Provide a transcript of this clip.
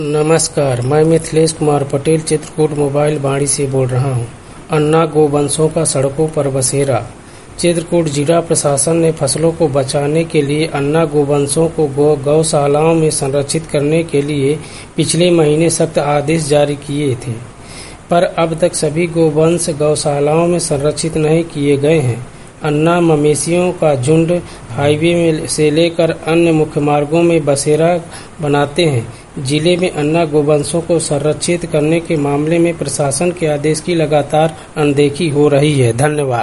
नमस्कार, मैं मिथिलेश कुमार पटेल चित्रकूट मोबाइल बाड़ी से बोल रहा हूं। अन्ना गोवंशों का सड़कों पर बसेरा। चित्रकूट जिला प्रशासन ने फसलों को बचाने के लिए अन्ना गोवंशों को गौशालाओं में संरक्षित करने के लिए पिछले महीने सख्त आदेश जारी किए थे, पर अब तक सभी गोवंश गौशालाओं में संरक्षित नहीं किए गए हैं। अन्ना मवेशियों का झुंड हाईवे से लेकर अन्य मुख्य मार्गों में बसेरा बनाते हैं। जिले में अन्ना गोवंशों को संरक्षित करने के मामले में प्रशासन के आदेश की लगातार अनदेखी हो रही है। धन्यवाद।